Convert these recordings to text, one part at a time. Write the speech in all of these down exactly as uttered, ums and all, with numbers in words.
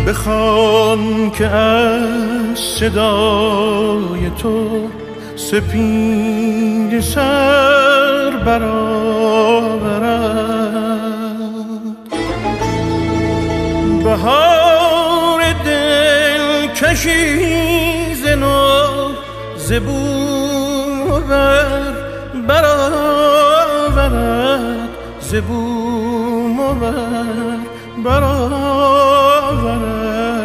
بخوان که از صدای تو سپید سر برآورد. بهار دل کشی ز نو ز بوم و بر برآورد، ز بوم و بر برآورد.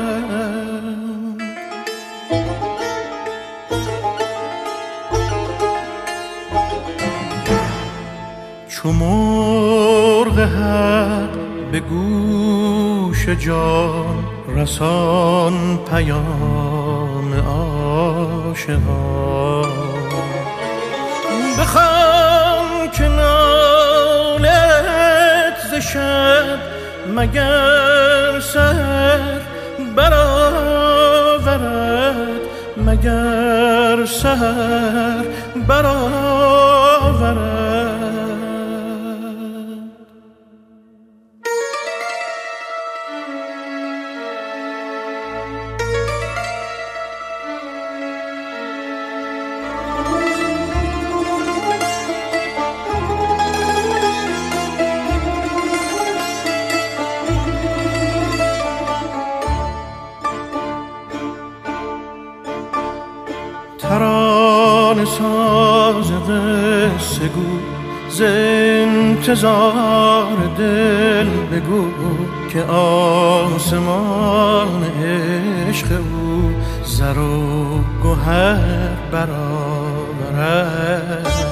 چو مرغ هر به گوش جان رسان پیام عاشقان. بخوان که نالت ز شب مگر سحر برآورد، مگر سحر برآورد. ترانه ساز قصه گو ز انتظار دل بگو که آسمان عشق او زر و گوهر برآورد.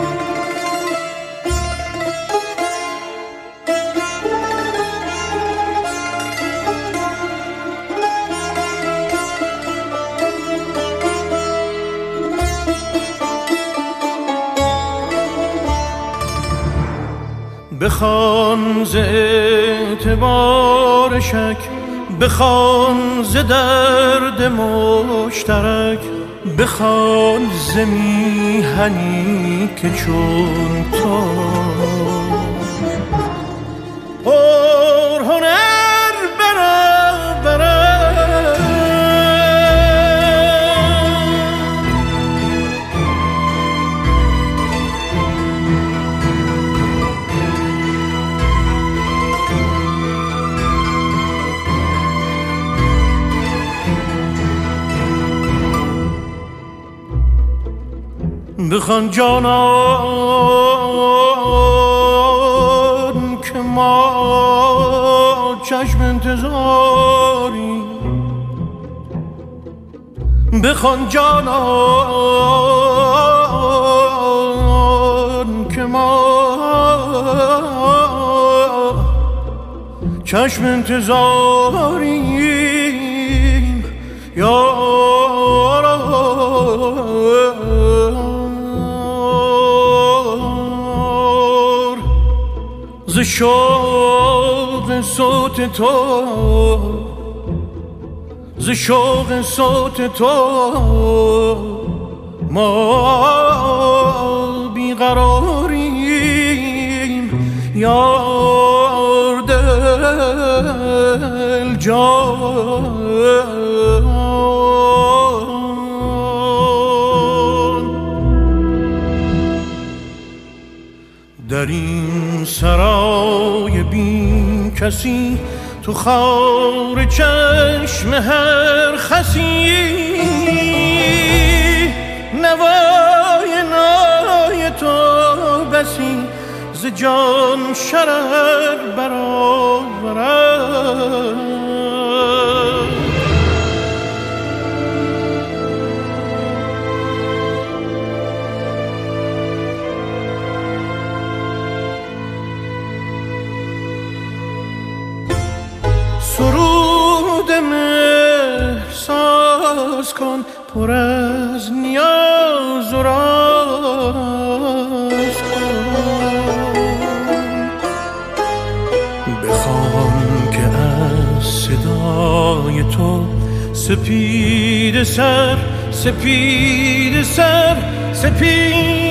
بخوان ز اعتبار شک، بخوان ز درد مشترک، بخوان ز میهنی که چون تو پر هنر برآورد. بخوان جانان که ما چشم انتظاری، بخوان جانان که ما چشم انتظاریم یارا. ز شوق صوت تو، ز شوق صوت تو ما بیقراریم یار دل جان. در این سرای بی کسی تو خار چشم هر خسی، نوای نای تو بسی ز جان شرر برآورد. سرود مهر ساز کن پر از نیاز و راز کن. بخوان که از صدای تو سپید سر، سپید سر، سپید